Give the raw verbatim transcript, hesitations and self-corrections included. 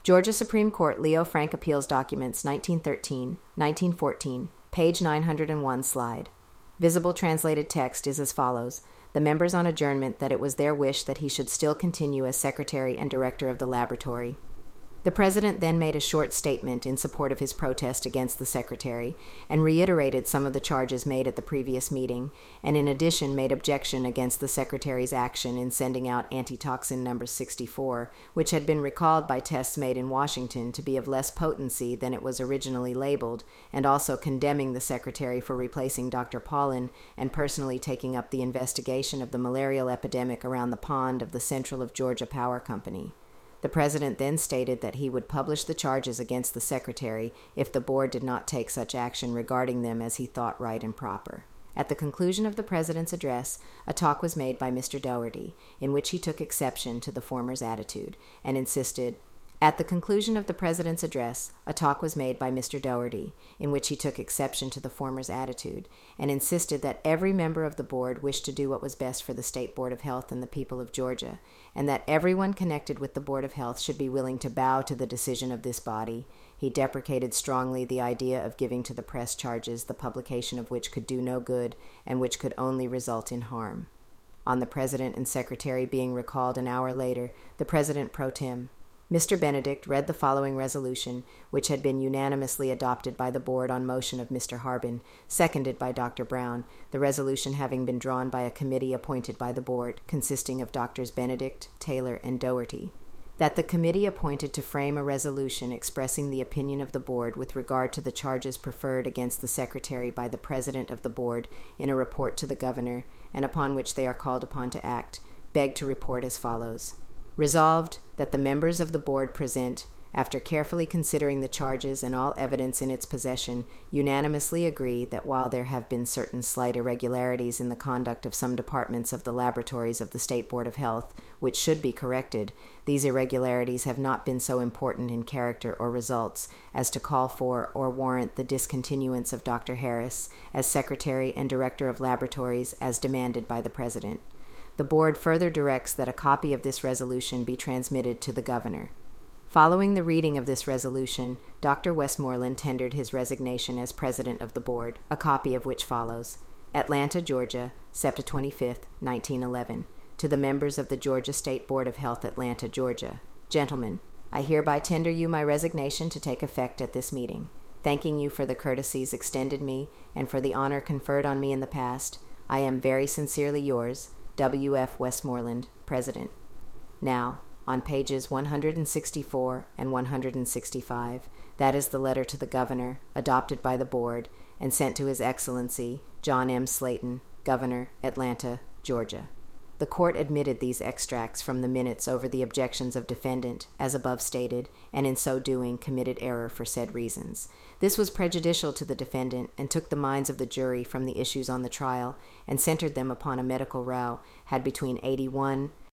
Georgia Supreme Court Leo Frank Appeals Documents nineteen thirteen, nineteen fourteen, page nine hundred one slide. Visible translated text is as follows. The members on adjournment that it was their wish that he should still continue as secretary and director of the laboratory. The president then made a short statement in support of his protest against the secretary and reiterated some of the charges made at the previous meeting, and in addition made objection against the secretary's action in sending out antitoxin number sixty-four, which had been recalled by tests made in Washington to be of less potency than it was originally labeled, and also condemning the secretary for replacing Doctor Paulin and personally taking up the investigation of the malarial epidemic around the pond of the Central of Georgia Power Company. The president then stated that he would publish the charges against the secretary if the board did not take such action regarding them as he thought right and proper. At the conclusion of the president's address, a talk was made by Mister Dougherty, in which he took exception to the former's attitude, and insisted, At the conclusion of the president's address, a talk was made by Mister Dougherty, in which he took exception to the former's attitude, and insisted that every member of the board wished to do what was best for the State Board of Health and the people of Georgia, and that everyone connected with the Board of Health should be willing to bow to the decision of this body. He deprecated strongly the idea of giving to the press charges the publication of which could do no good and which could only result in harm. On the president and secretary being recalled an hour later, the president pro tem, Mister Benedict, read the following resolution, which had been unanimously adopted by the board on motion of Mister Harbin, seconded by Doctor Brown, the resolution having been drawn by a committee appointed by the board, consisting of Doctors Benedict, Taylor, and Dougherty. That the committee appointed to frame a resolution expressing the opinion of the board with regard to the charges preferred against the secretary by the president of the board in a report to the governor, and upon which they are called upon to act, beg to report as follows. Resolved, that the members of the board present, after carefully considering the charges and all evidence in its possession, unanimously agree that while there have been certain slight irregularities in the conduct of some departments of the laboratories of the State Board of Health, which should be corrected, these irregularities have not been so important in character or results as to call for or warrant the discontinuance of Doctor Harris as Secretary and Director of Laboratories as demanded by the President. The board further directs that a copy of this resolution be transmitted to the governor. Following the reading of this resolution, Doctor Westmoreland tendered his resignation as president of the board, a copy of which follows. Atlanta, Georgia, September twenty-fifth, nineteen eleven. To the members of the Georgia State Board of Health, Atlanta, Georgia. Gentlemen, I hereby tender you my resignation to take effect at this meeting. Thanking you for the courtesies extended me and for the honor conferred on me in the past, I am very sincerely yours, W F Westmoreland, President. Now, on pages one hundred sixty-four and one hundred sixty-five, that is the letter to the governor, adopted by the board, and sent to His Excellency, John M. Slayton, Governor, Atlanta, Georgia. The court admitted these extracts from the minutes over the objections of defendant, as above stated, and in so doing committed error for said reasons. This was prejudicial to the defendant, and took the minds of the jury from the issues on the trial, and centered them upon a medical row had between eighty-one